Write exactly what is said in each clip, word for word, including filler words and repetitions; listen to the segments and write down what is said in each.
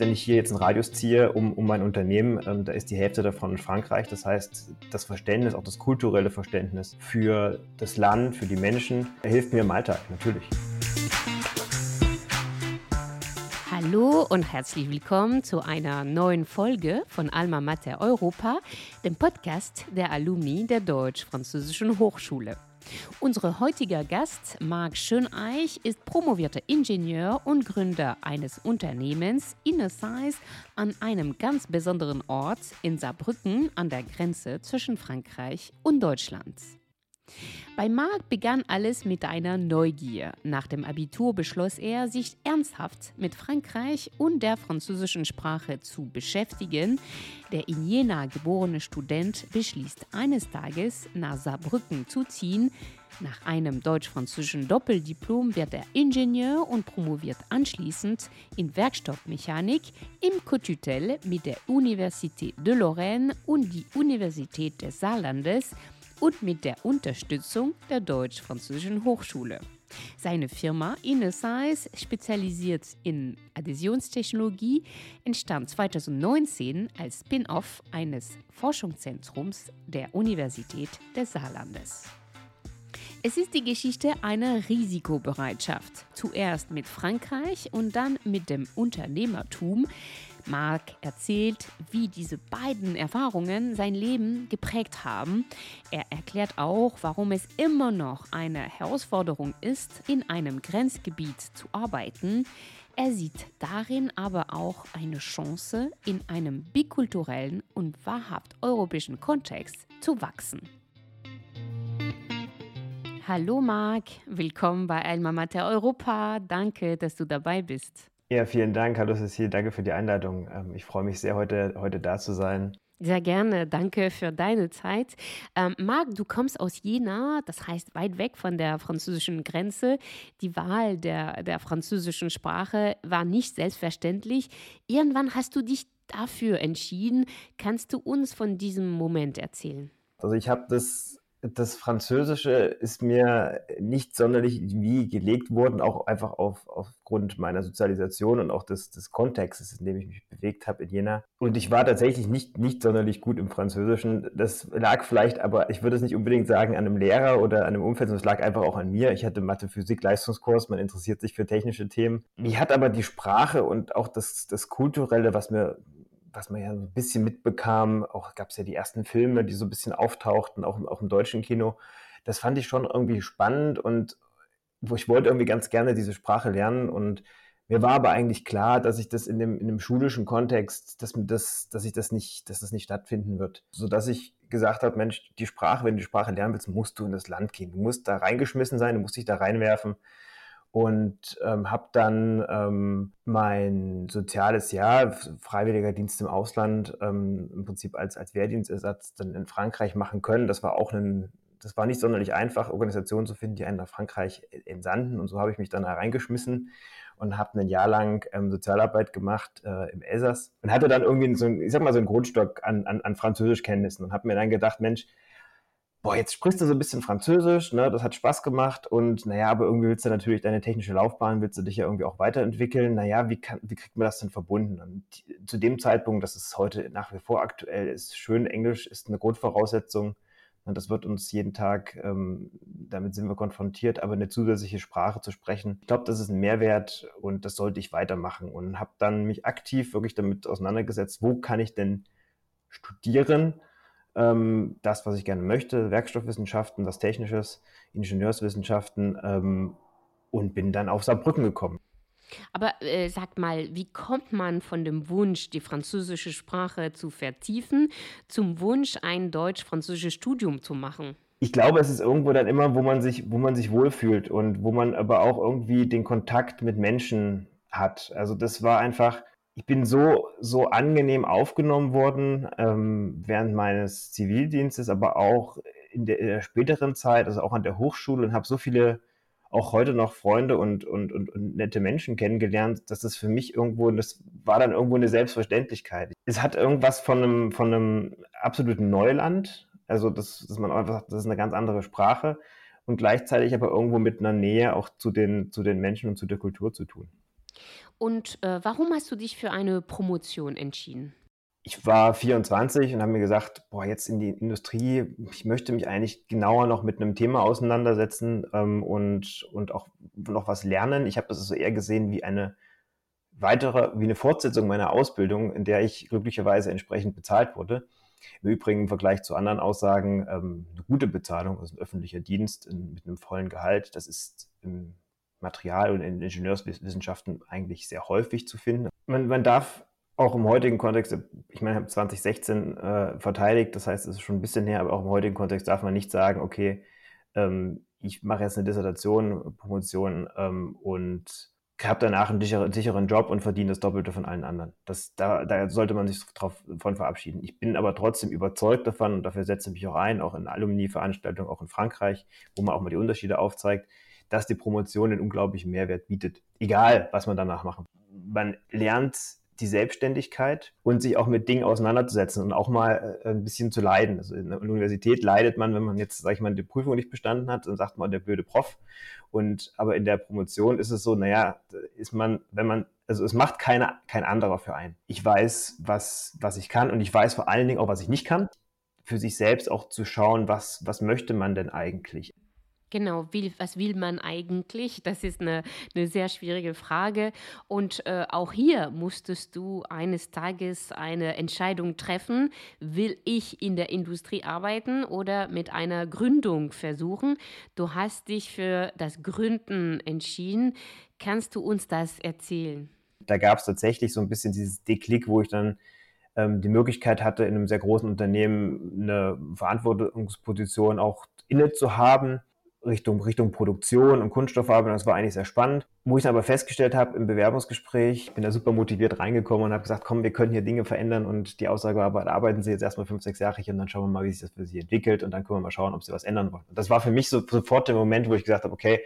wenn ich hier jetzt einen Radius ziehe um, um mein Unternehmen, ähm, da ist die Hälfte davon in Frankreich. Das heißt, das Verständnis, auch das kulturelle Verständnis für das Land, für die Menschen, hilft mir im Alltag, natürlich. Hallo und herzlich willkommen zu einer neuen Folge von Alma Mater Europa, dem Podcast der Alumni der Deutsch-Französischen Hochschule. Unser heutiger Gast, Marc Schöneich, ist promovierter Ingenieur und Gründer eines Unternehmens Inesys an einem ganz besonderen Ort in Saarbrücken an der Grenze zwischen Frankreich und Deutschland. Bei Marc begann alles mit einer Neugier. Nach dem Abitur beschloss er, sich ernsthaft mit Frankreich und der französischen Sprache zu beschäftigen. Der in Jena geborene Student beschließt eines Tages, nach Saarbrücken zu ziehen. Nach einem deutsch-französischen Doppeldiplom wird er Ingenieur und promoviert anschließend in Werkstoffmechanik im Cotutel mit der Université de Lorraine und die Universität des Saarlandes und mit der Unterstützung der Deutsch-Französischen Hochschule. Seine Firma Inesys, spezialisiert in Adhäsionstechnologie, entstand zweitausendneunzehn als Spin-off eines Forschungszentrums der Universität des Saarlandes. Es ist die Geschichte einer Risikobereitschaft, zuerst mit Frankreich und dann mit dem Unternehmertum. Marc erzählt, wie diese beiden Erfahrungen sein Leben geprägt haben. Er erklärt auch, warum es immer noch eine Herausforderung ist, in einem Grenzgebiet zu arbeiten. Er sieht darin aber auch eine Chance, in einem bikulturellen und wahrhaft europäischen Kontext zu wachsen. Hallo Marc, willkommen bei Alma Mater Europa. Danke, dass du dabei bist. Ja, vielen Dank. Hallo Cecile, danke für die Einladung. Ich freue mich sehr, heute, heute da zu sein. Sehr gerne, danke für deine Zeit. Ähm, Marc, du kommst aus Jena, das heißt weit weg von der französischen Grenze. Die Wahl der, der französischen Sprache war nicht selbstverständlich. Irgendwann hast du dich dafür entschieden. Kannst du uns von diesem Moment erzählen? Also ich habe das... Das Französische ist mir nicht sonderlich wie gelegt worden, auch einfach auf, aufgrund meiner Sozialisation und auch des, des Kontextes, in dem ich mich bewegt habe in Jena. Und ich war tatsächlich nicht, nicht sonderlich gut im Französischen. Das lag vielleicht, aber ich würde es nicht unbedingt sagen, an einem Lehrer oder an einem Umfeld, sondern es lag einfach auch an mir. Ich hatte Mathe-Physik-Leistungskurs, man interessiert sich für technische Themen. Mich hat aber die Sprache und auch das, das Kulturelle, was mir was man ja so ein bisschen mitbekam, auch gab es ja die ersten Filme, die so ein bisschen auftauchten, auch, auch im deutschen Kino. Das fand ich schon irgendwie spannend und wo ich wollte irgendwie ganz gerne diese Sprache lernen und mir war aber eigentlich klar, dass ich das in dem, in dem schulischen Kontext, dass, das, dass ich das nicht, dass das nicht stattfinden wird. Sodass ich gesagt habe, Mensch, die Sprache, wenn du die Sprache lernen willst, musst du in das Land gehen. Du musst da reingeschmissen sein, du musst dich da reinwerfen. Und ähm, habe dann ähm, mein soziales Jahr, freiwilliger Dienst im Ausland, ähm, im Prinzip als, als Wehrdienstersatz dann in Frankreich machen können. Das war auch ein, das war nicht sonderlich einfach, Organisationen zu finden, die einen nach Frankreich entsandten. Und so habe ich mich dann da reingeschmissen und habe ein Jahr lang ähm, Sozialarbeit gemacht äh, im Elsass und hatte dann irgendwie so ein, ich sag mal, so einen Grundstock an, an, an Französischkenntnissen und habe mir dann gedacht, Mensch, boah, jetzt sprichst du so ein bisschen Französisch, ne? Das hat Spaß gemacht und naja, aber irgendwie willst du natürlich deine technische Laufbahn, willst du dich ja irgendwie auch weiterentwickeln. Naja, wie, kann, wie kriegt man das denn verbunden? Und zu dem Zeitpunkt, das ist heute nach wie vor aktuell, ist schön Englisch, ist eine Grundvoraussetzung. Und das wird uns jeden Tag, ähm, damit sind wir konfrontiert, aber eine zusätzliche Sprache zu sprechen, ich glaube, das ist ein Mehrwert und das sollte ich weitermachen. Und habe dann mich aktiv wirklich damit auseinandergesetzt, wo kann ich denn studieren? Das, was ich gerne möchte, Werkstoffwissenschaften, was Technisches, Ingenieurswissenschaften ähm, und bin dann auf Saarbrücken gekommen. Aber äh, sag mal, wie kommt man von dem Wunsch, die französische Sprache zu vertiefen, zum Wunsch, ein deutsch-französisches Studium zu machen? Ich glaube, es ist irgendwo dann immer, wo man sich, wo man sich wohlfühlt und wo man aber auch irgendwie den Kontakt mit Menschen hat. Also das war einfach... Ich bin so, so angenehm aufgenommen worden ähm, während meines Zivildienstes, aber auch in der, in der späteren Zeit, also auch an der Hochschule und habe so viele, auch heute noch Freunde und, und, und, und nette Menschen kennengelernt, dass das für mich irgendwo, das war dann irgendwo eine Selbstverständlichkeit. Es hat irgendwas von einem, von einem absoluten Neuland, also das, dass man einfach sagt, das ist eine ganz andere Sprache und gleichzeitig aber irgendwo mit einer Nähe auch zu den, zu den Menschen und zu der Kultur zu tun. Und äh, warum hast du dich für eine Promotion entschieden? Ich war vierundzwanzig und habe mir gesagt, boah, jetzt in die Industrie, ich möchte mich eigentlich genauer noch mit einem Thema auseinandersetzen ähm, und, und auch noch was lernen. Ich habe das so eher gesehen wie eine weitere, wie eine Fortsetzung meiner Ausbildung, in der ich glücklicherweise entsprechend bezahlt wurde. Im Übrigen im Vergleich zu anderen Aussagen ähm, eine gute Bezahlung, also ein öffentlicher Dienst in, mit einem vollen Gehalt. Das ist im Material- und in Ingenieurswissenschaften eigentlich sehr häufig zu finden. Man, man darf auch im heutigen Kontext, ich meine, ich habe zwanzig sechzehn äh, verteidigt, das heißt, es ist schon ein bisschen her, aber auch im heutigen Kontext darf man nicht sagen, okay, ähm, ich mache jetzt eine Dissertation, Promotion ähm, und habe danach einen sicheren, sicheren Job und verdiene das Doppelte von allen anderen. Das, da, da sollte man sich drauf, von verabschieden. Ich bin aber trotzdem überzeugt davon und dafür setze ich mich auch ein, auch in Alumni-Veranstaltungen, auch in Frankreich, wo man auch mal die Unterschiede aufzeigt, dass die Promotion einen unglaublichen Mehrwert bietet. Egal, was man danach macht. Man lernt die Selbstständigkeit und sich auch mit Dingen auseinanderzusetzen und auch mal äh, ein bisschen zu leiden. Also in der Universität leidet man, wenn man jetzt, sag ich mal, die Prüfung nicht bestanden hat, dann sagt man, der blöde Prof. Und aber in der Promotion ist es so, naja, ist man, wenn man, also es macht keiner, kein anderer für einen. Ich weiß, was, was ich kann und ich weiß vor allen Dingen auch, was ich nicht kann. Für sich selbst auch zu schauen, was, was möchte man denn eigentlich? Genau, will, was will man eigentlich? Das ist eine, eine sehr schwierige Frage. Und äh, auch hier musstest du eines Tages eine Entscheidung treffen. Will ich in der Industrie arbeiten oder mit einer Gründung versuchen? Du hast dich für das Gründen entschieden. Kannst du uns das erzählen? Da gab es tatsächlich so ein bisschen dieses Deklick, wo ich dann ähm, die Möglichkeit hatte, in einem sehr großen Unternehmen eine Verantwortungsposition auch inne zu haben, Richtung, Richtung Produktion und Kunststoffverarbeitung. Das war eigentlich sehr spannend. Wo ich dann aber festgestellt habe im Bewerbungsgespräch, ich bin da super motiviert reingekommen und habe gesagt, komm, wir können hier Dinge verändern. Und die Aussage war, aber arbeiten Sie jetzt erstmal fünf, sechs Jahre hier und dann schauen wir mal, wie sich das für Sie entwickelt und dann können wir mal schauen, ob Sie was ändern wollen. Und das war für mich so sofort der Moment, wo ich gesagt habe, okay,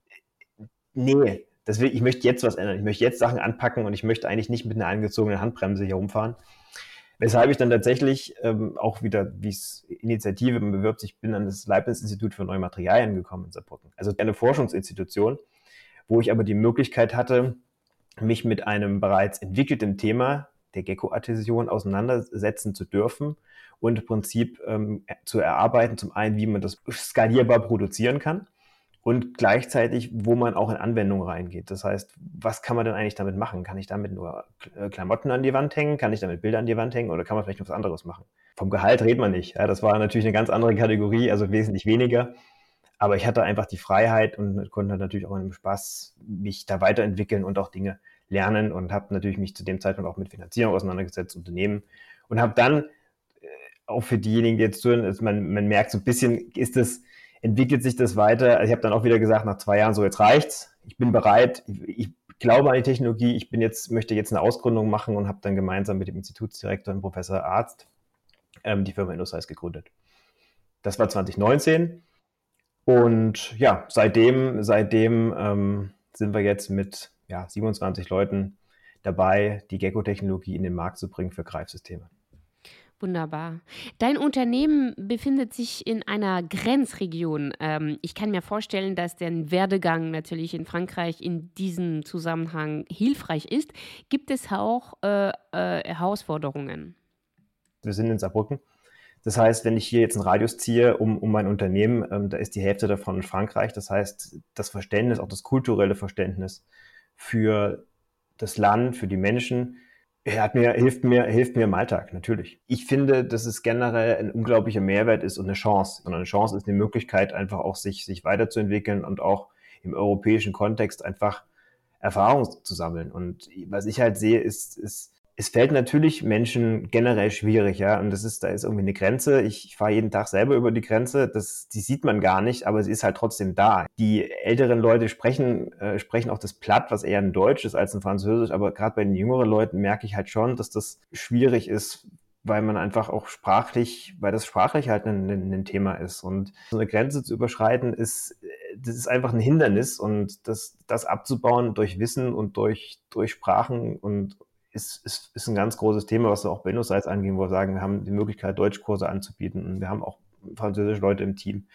nee, das will, ich möchte jetzt was ändern. Ich möchte jetzt Sachen anpacken und ich möchte eigentlich nicht mit einer angezogenen Handbremse hier rumfahren. Weshalb ich dann tatsächlich ähm, auch wieder, wie es Initiative man bewirbt sich, bin an das Leibniz-Institut für neue Materialien gekommen in Saarbrücken. Also eine Forschungsinstitution, wo ich aber die Möglichkeit hatte, mich mit einem bereits entwickelten Thema der Gecko-Adhäsion auseinandersetzen zu dürfen und im Prinzip ähm, zu erarbeiten, zum einen, wie man das skalierbar produzieren kann und gleichzeitig, wo man auch in Anwendungen reingeht. Das heißt, was kann man denn eigentlich damit machen? Kann ich damit nur Klamotten an die Wand hängen? Kann ich damit Bilder an die Wand hängen? Oder kann man vielleicht noch was anderes machen? Vom Gehalt redet man nicht. Ja, das war natürlich eine ganz andere Kategorie, also wesentlich weniger. Aber ich hatte einfach die Freiheit und konnte natürlich auch in einem Spaß mich da weiterentwickeln und auch Dinge lernen und habe natürlich mich zu dem Zeitpunkt auch mit Finanzierung auseinandergesetzt, Unternehmen und habe dann äh, auch für diejenigen, die jetzt zuhören, also man, man merkt so ein bisschen, ist das, entwickelt sich das weiter. Also ich habe dann auch wieder gesagt, nach zwei Jahren, so jetzt reicht's. Ich bin bereit. Ich, ich glaube an die Technologie. Ich bin jetzt, möchte jetzt eine Ausgründung machen und habe dann gemeinsam mit dem Institutsdirektor und Professor Arzt ähm, die Firma InnoSize gegründet. Das war zwanzig neunzehn und ja, seitdem, seitdem ähm, sind wir jetzt mit ja, siebenundzwanzig Leuten dabei, die Gecko-Technologie in den Markt zu bringen für Greifsysteme. Wunderbar. Dein Unternehmen befindet sich in einer Grenzregion. Ähm, ich kann mir vorstellen, dass der Werdegang natürlich in Frankreich in diesem Zusammenhang hilfreich ist. Gibt es auch äh, äh, Herausforderungen? Wir sind in Saarbrücken. Das heißt, wenn ich hier jetzt einen Radius ziehe um, um mein Unternehmen, ähm, da ist die Hälfte davon in Frankreich. Das heißt, das Verständnis, auch das kulturelle Verständnis für das Land, für die Menschen, hat mir, hilft, mir, hilft mir im Alltag, natürlich. Ich finde, dass es generell ein unglaublicher Mehrwert ist und eine Chance. Und eine Chance ist eine Möglichkeit, einfach auch sich, sich weiterzuentwickeln und auch im europäischen Kontext einfach Erfahrung zu sammeln. Und was ich halt sehe, ist, ist es fällt natürlich Menschen generell schwierig, ja. Und das ist, da ist irgendwie eine Grenze. Ich, ich fahre jeden Tag selber über die Grenze. Das, die sieht man gar nicht, aber sie ist halt trotzdem da. Die älteren Leute sprechen, äh, sprechen auch das Platt, was eher ein Deutsch ist als ein Französisch. Aber gerade bei den jüngeren Leuten merke ich halt schon, dass das schwierig ist, weil man einfach auch sprachlich, weil das sprachlich halt ein, ein, ein Thema ist. Und so eine Grenze zu überschreiten ist, das ist einfach ein Hindernis. Und das, das abzubauen durch Wissen und durch, durch Sprachen und Ist, ist, ist ein ganz großes Thema, was wir auch bei InnoSize angehen, wo wir sagen, wir haben die Möglichkeit, Deutschkurse anzubieten und wir haben auch französische Leute im Team.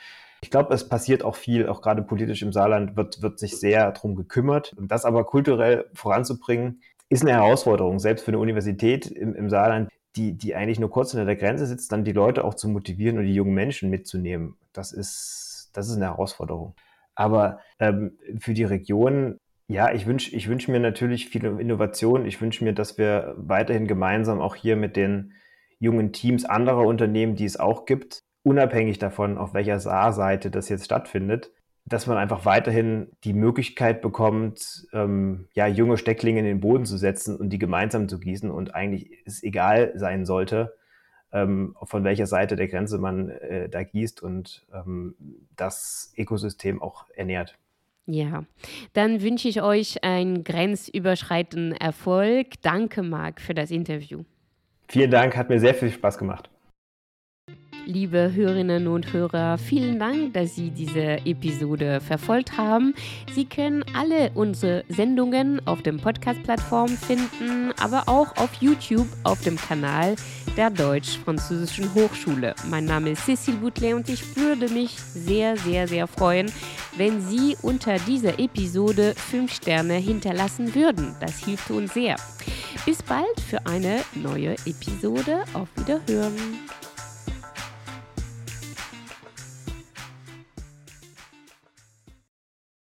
Ich glaube, es passiert auch viel, auch gerade politisch im Saarland wird, wird sich sehr darum gekümmert. Und das aber kulturell voranzubringen, ist eine Herausforderung, selbst für eine Universität im, im Saarland, die, die eigentlich nur kurz hinter der Grenze sitzt, dann die Leute auch zu motivieren und die jungen Menschen mitzunehmen. Das ist, das ist eine Herausforderung. Aber ähm, für die Region, ja, ich wünsche ich wünsch mir natürlich viel Innovation. Ich wünsche mir, dass wir weiterhin gemeinsam auch hier mit den jungen Teams anderer Unternehmen, die es auch gibt, unabhängig davon, auf welcher Saarseite das jetzt stattfindet, dass man einfach weiterhin die Möglichkeit bekommt, ähm, ja, junge Stecklinge in den Boden zu setzen und die gemeinsam zu gießen und eigentlich es egal sein sollte, ähm, von welcher Seite der Grenze man äh, da gießt und ähm, das Ökosystem auch ernährt. Ja, dann wünsche ich euch einen grenzüberschreitenden Erfolg. Danke, Marc, für das Interview. Vielen Dank, hat mir sehr viel Spaß gemacht. Liebe Hörerinnen und Hörer, vielen Dank, dass Sie diese Episode verfolgt haben. Sie können alle unsere Sendungen auf den Podcast-Plattformen finden, aber auch auf YouTube auf dem Kanal der Deutsch-Französischen Hochschule. Mein Name ist Cécile Boutelet und ich würde mich sehr, sehr, sehr freuen, wenn Sie unter dieser Episode fünf Sterne hinterlassen würden. Das hilft uns sehr. Bis bald für eine neue Episode. Auf Wiederhören.